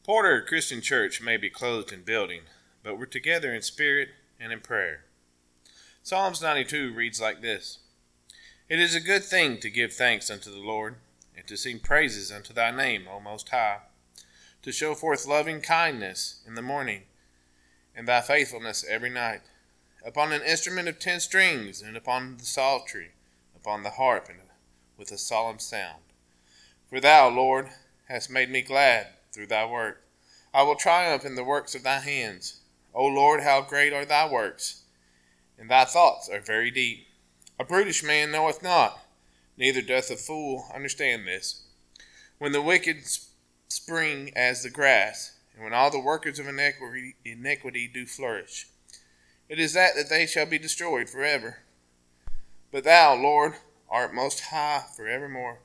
Porter Christian Church may be closed in building, but we're together in spirit and in prayer. Psalms 92 reads like this: It is a good thing to give thanks unto the Lord, and to sing praises unto thy name, O Most High, to show forth loving kindness in the morning, and thy faithfulness every night, upon an instrument of 10 strings, and upon the psaltery, upon the harp, and with a solemn sound. For thou, Lord, hast made me glad through thy work. I will triumph in the works of thy hands. O Lord, how great are thy works, and thy thoughts are very deep. A brutish man knoweth not, neither doth a fool understand this. When the wicked spring as the grass, and when all the workers of iniquity do flourish, it is that they shall be destroyed forever. But thou, Lord, art most high forevermore.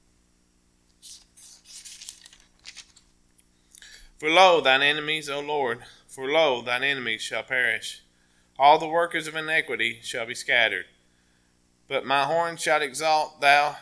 For lo, thine enemies, O Lord, for lo, thine enemies shall perish. All the workers of iniquity shall be scattered. But my horn shalt thou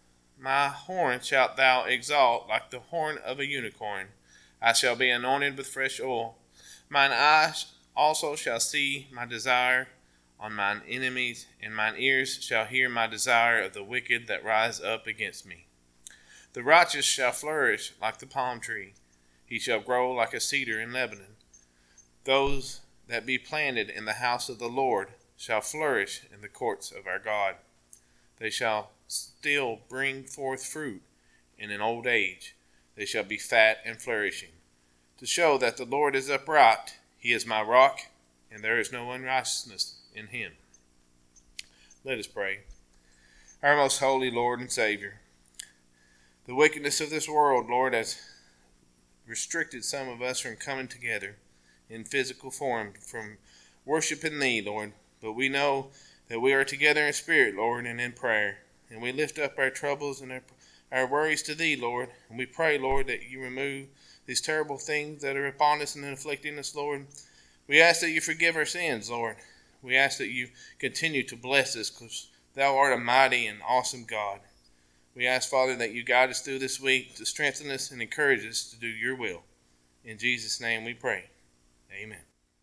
exalt like the horn of a unicorn. I shall be anointed with fresh oil. Mine eyes also shall see my desire on mine enemies, and mine ears shall hear my desire of the wicked that rise up against me. The righteous shall flourish like the palm tree. He shall grow like a cedar in Lebanon. Those that be planted in the house of the Lord shall flourish in the courts of our God. They shall still bring forth fruit in an old age. They shall be fat and flourishing, to show that the Lord is upright. He is my rock, and there is no unrighteousness in him. Let us pray. Our most holy Lord and Savior, the wickedness of this world, Lord, has restricted some of us from coming together in physical form, from worshiping thee, Lord. But we know that we are together in spirit, Lord, and in prayer. And we lift up our troubles and our worries to thee, Lord. And we pray, Lord, that you remove these terrible things that are upon us and afflicting us, Lord. We ask that you forgive our sins, Lord. We ask that you continue to bless us, because thou art a mighty and awesome God. We ask, Father, that you guide us through this week to strengthen us and encourage us to do your will. In Jesus' name we pray. Amen.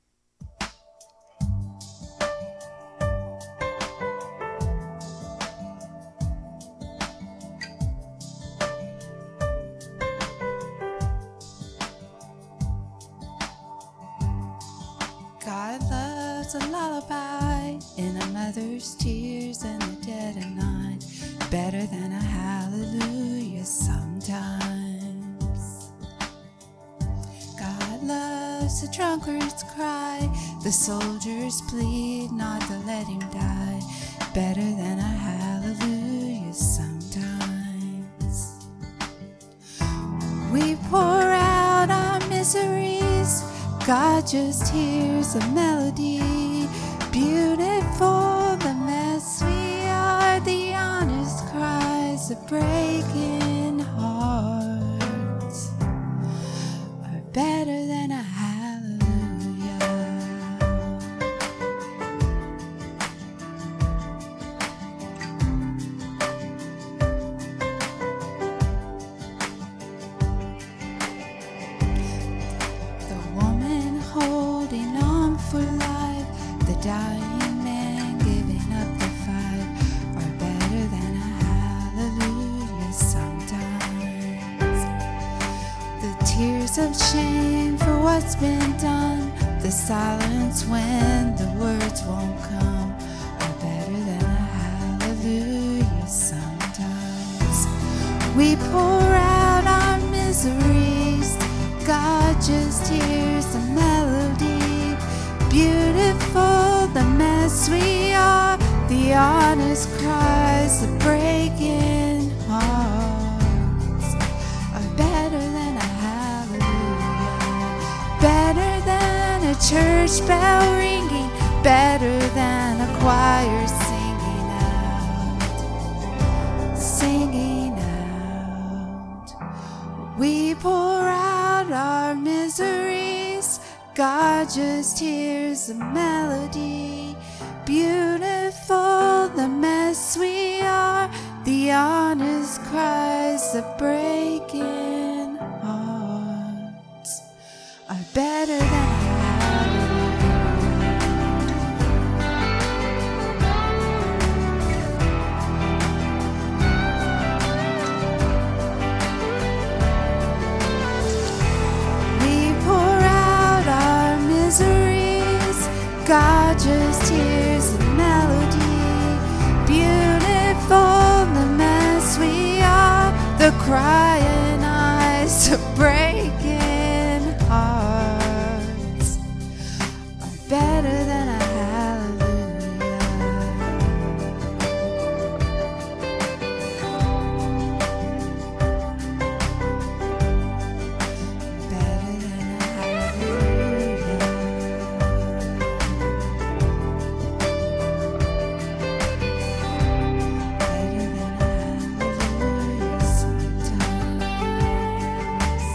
God loves a lullaby in a mother's tears and the dead of night, better than a hallelujah sometimes. God loves the drunkard's cry, the soldier's plead not to let him die, better than a hallelujah sometimes. We pour out our miseries, God just hears a melody, beautiful the mess we are, the honest cries of breaking hearts are better than a hallelujah. The woman holding on for life, the dying man giving up the fight are better than a hallelujah sometimes. The tears of shame for what's been done, the silence when the words won't come are better than a hallelujah sometimes. We pour out our miseries, God just hears the melody, beautiful the mess we are, the honest cries of breaking hearts are better than a hallelujah, better than a church bell ringing, better than a choir singing out. We pour out our miseries, God just hears the melody, beautiful the mess we are, the honest cries of breaking hearts tears and melody. Beautiful the mess we are, the crying eyes, the breaking hearts are better than a hallelujah. Better than a hallelujah. Better than a hallelujah sometimes.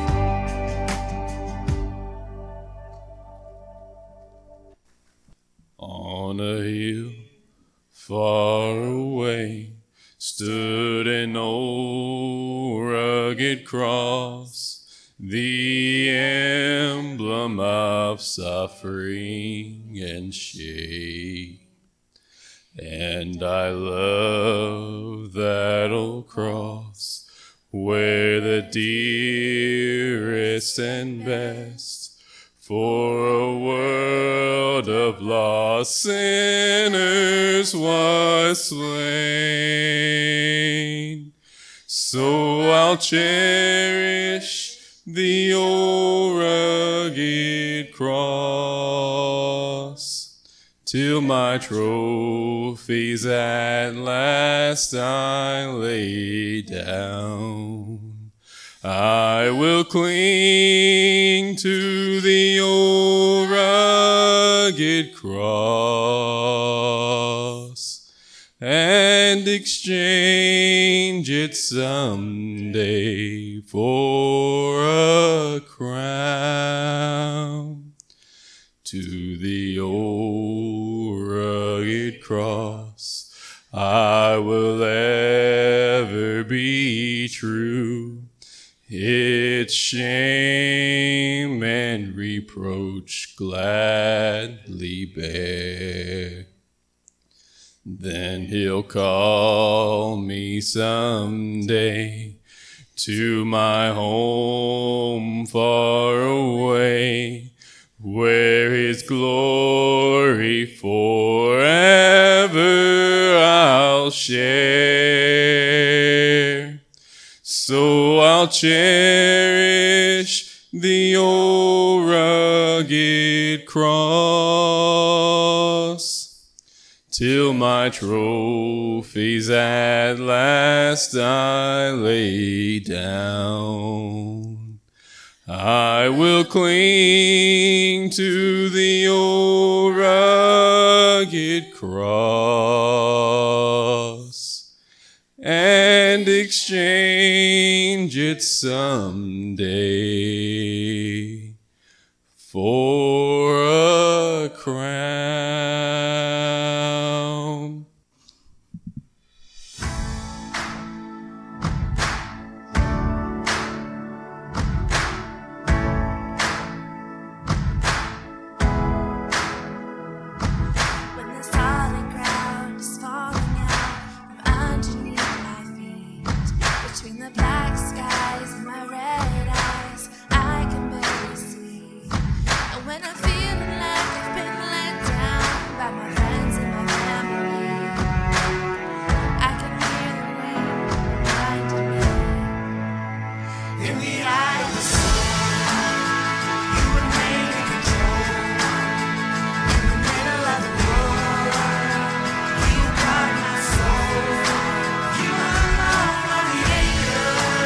On a hill far away stood an old rugged cross, the emblem of suffering and shame. And I love that old cross where the dearest and best for a world of lost sinners was slain. So I'll cherish the old rugged cross till my trophies at last I lay down. I will cling to the old rugged cross and exchange it someday for a crown. To the old rugged cross I will ever be true, its shame and reproach gladly bear. Then he'll call me someday to my home far away, where his glory forever I'll share. So I'll cherish the old rugged cross till my trophies at last I lay down. I will cling to the old rugged cross and exchange it someday for a crown. When the solid ground is falling out from underneath my feet, between the black skies and my red eyes, I can barely see. And when I'm feeling like I've been let down by my friends and my family, I can hear the wind reminding me. In the eye of the storm, you remain in control. In the middle of the war, you guard my soul. You alone are the anchor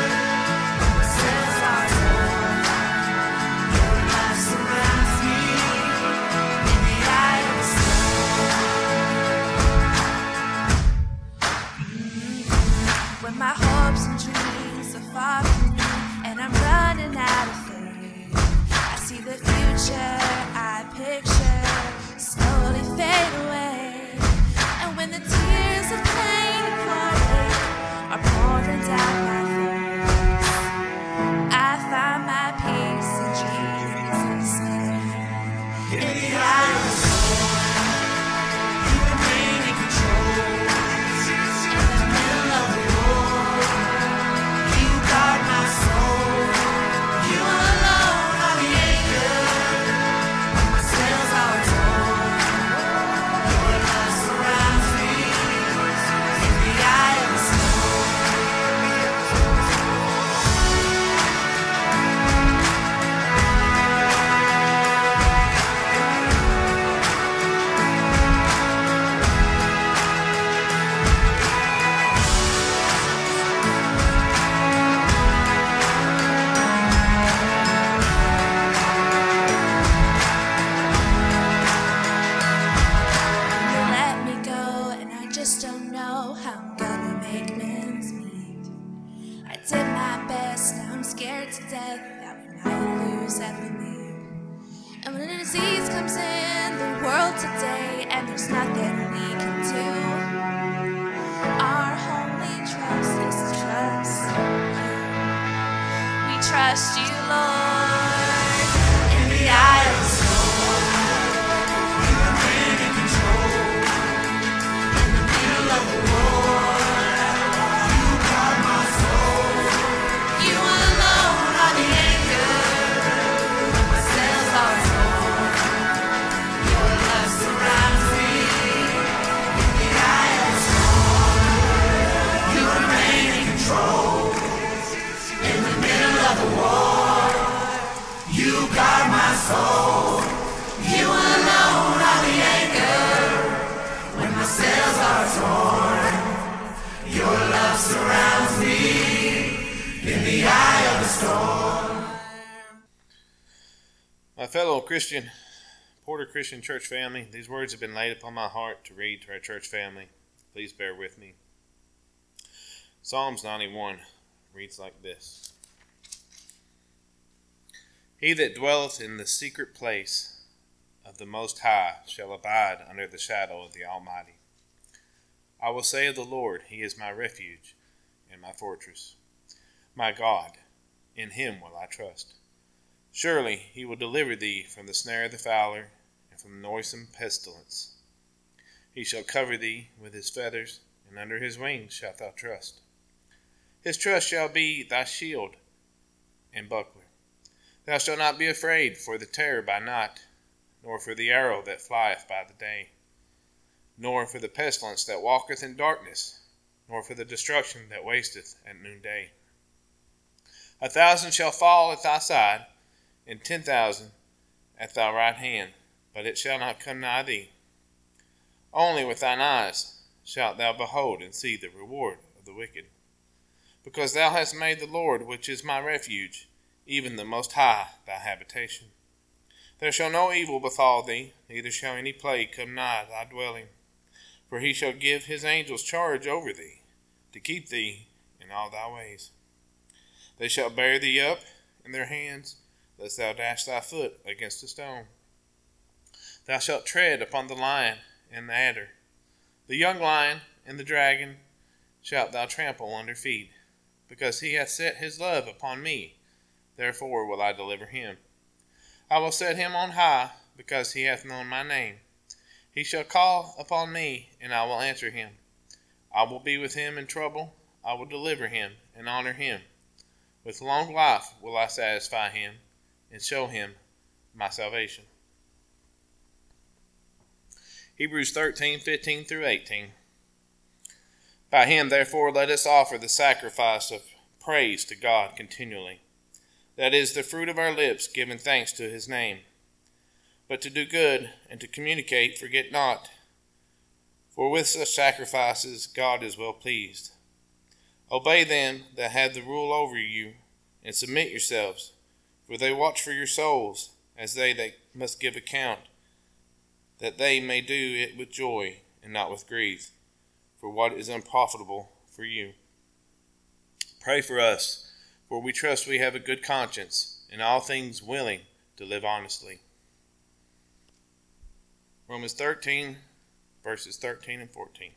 scared to death that we might lose everything. And when a disease comes in the world today and there's nothing we can do, our only trust is to trust you. We trust you, Lord, in the eye of the storm. You remain in control. In the middle of the war, you guard my soul. You alone are the anchor when my sails are torn. Your love surrounds me in the eye of the storm. You remain in control. In the middle of the war, you guard my soul. You alone are the anchor when my sails are torn. Your love surrounds me in the eye of the storm. My fellow Christian, Porter Christian Church family, these words have been laid upon my heart to read to our church family. Please bear with me. Psalms 91 reads like this. He that dwelleth in the secret place of the Most High shall abide under the shadow of the Almighty. I will say of the Lord, He is my refuge and my fortress. My God, in Him will I trust. Surely He will deliver thee from the snare of the fowler and from the noisome pestilence. He shall cover thee with His feathers, and under His wings shalt thou trust. His trust shall be thy shield and buckler. Thou shalt not be afraid for the terror by night, nor for the arrow that flieth by the day, nor for the pestilence that walketh in darkness, nor for the destruction that wasteth at noonday. 1,000 shall fall at thy side, and 10,000 at thy right hand, but it shall not come nigh thee. Only with thine eyes shalt thou behold and see the reward of the wicked. Because thou hast made the Lord, which is my refuge, even the Most High, thy habitation. There shall no evil befall thee, neither shall any plague come nigh thy dwelling. For He shall give His angels charge over thee, to keep thee in all thy ways. They shall bear thee up in their hands, lest thou dash thy foot against a stone. Thou shalt tread upon the lion and the adder. The young lion and the dragon shalt thou trample under feet. Because He hath set His love upon me, therefore will I deliver him. I will set him on high, because he hath known my name. He shall call upon me, and I will answer him. I will be with him in trouble. I will deliver him and honor him. With long life will I satisfy him, and show him my salvation. Hebrews 13:15 through 18. By Him, therefore, let us offer the sacrifice of praise to God continually. That is the fruit of our lips, giving thanks to His name. But to do good and to communicate, forget not. For with such sacrifices God is well pleased. Obey them that have the rule over you, and submit yourselves, for they watch for your souls, as they that must give account, that they may do it with joy and not with grief, for what is unprofitable for you. Pray for us, for we trust we have a good conscience, in all things willing to live honestly. Romans 13, verses 13 and 14.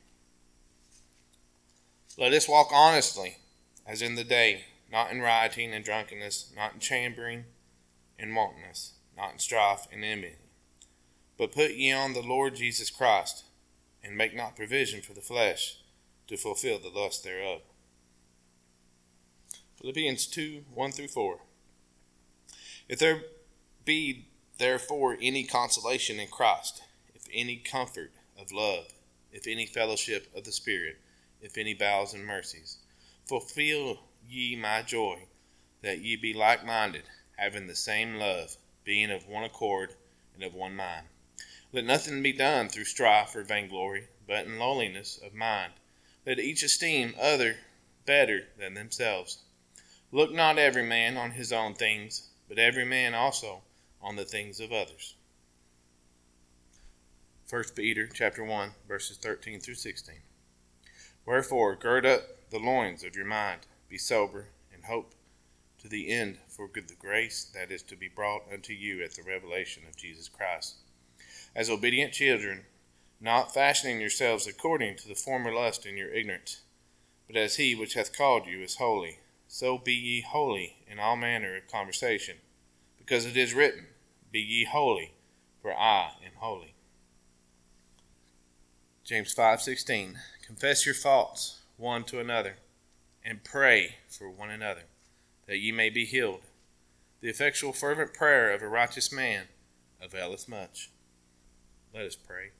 Let us walk honestly, as in the day, not in rioting and drunkenness, not in chambering and wantonness, not in strife and enmity. But put ye on the Lord Jesus Christ, and make not provision for the flesh to fulfill the lust thereof. Philippians 2, 1 through 4. If there be therefore any consolation in Christ, if any comfort of love, if any fellowship of the Spirit, if any bowels and mercies, fulfill ye my joy, that ye be like-minded, having the same love, being of one accord and of one mind. Let nothing be done through strife or vainglory, but in lowliness of mind. Let each esteem other better than themselves. Look not every man on his own things, but every man also on the things of others. 1 Peter chapter 1, verses 13 through 16. Wherefore, gird up the loins of your mind, be sober, and hope to to the end for the grace that is to be brought unto you at the revelation of Jesus Christ. As obedient children, not fashioning yourselves according to the former lust in your ignorance, but as he which hath called you is holy, so be ye holy in all manner of conversation, because it is written, Be ye holy, for I am holy. James 5:16, confess your faults one to another, and pray for one another, that ye may be healed. The effectual fervent prayer of a righteous man availeth much. Let us pray.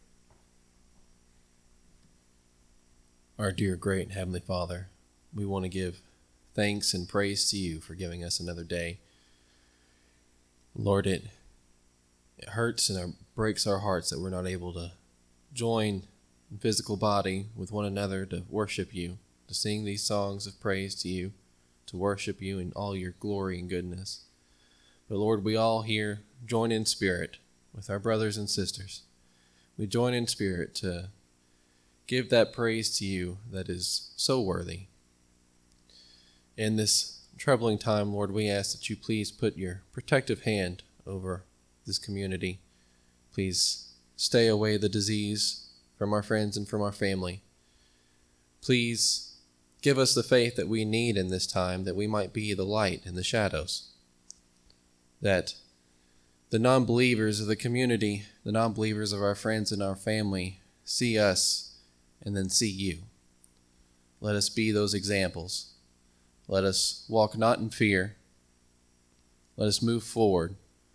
Our dear, great Heavenly Father, we want to give thanks and praise to you for giving us another day. Lord, it hurts and it breaks our hearts that we're not able to join in physical body with one another to worship you, to sing these songs of praise to you, to worship you in all your glory and goodness. But Lord, we all here join in spirit with our brothers and sisters. We join in spirit to give that praise to you that is so worthy. In this troubling time, Lord, we ask that you please put your protective hand over this community. Please stay away the disease from our friends and from our family. Please give us the faith that we need in this time, that we might be the light in the shadows, that the non-believers of the community, the non-believers of our friends and our family, see us and then see you. Let us be those examples. Let us walk not in fear. Let us move forward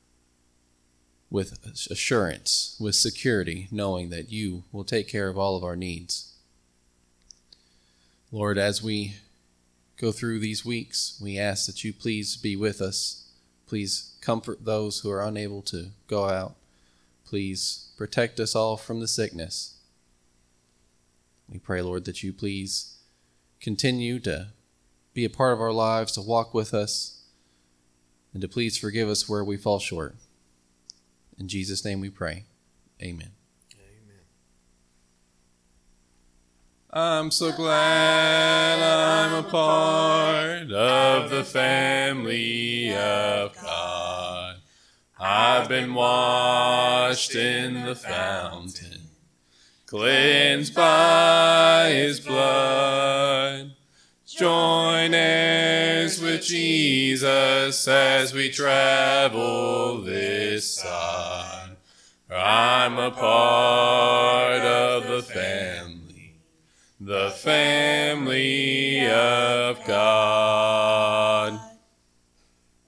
with assurance, with security, knowing that you will take care of all of our needs. Lord, as we go through these weeks, we ask that you please be with us. Please comfort those who are unable to go out. Please protect us all from the sickness. We pray, Lord, that you please continue to be a part of our lives, to walk with us, and to please forgive us where we fall short. In Jesus' name we pray. Amen. I'm so glad I'm a part of the family of God. I've been washed in the fountain, cleansed by his blood. Join heirs with Jesus as we travel this side. I'm a part of the family of God.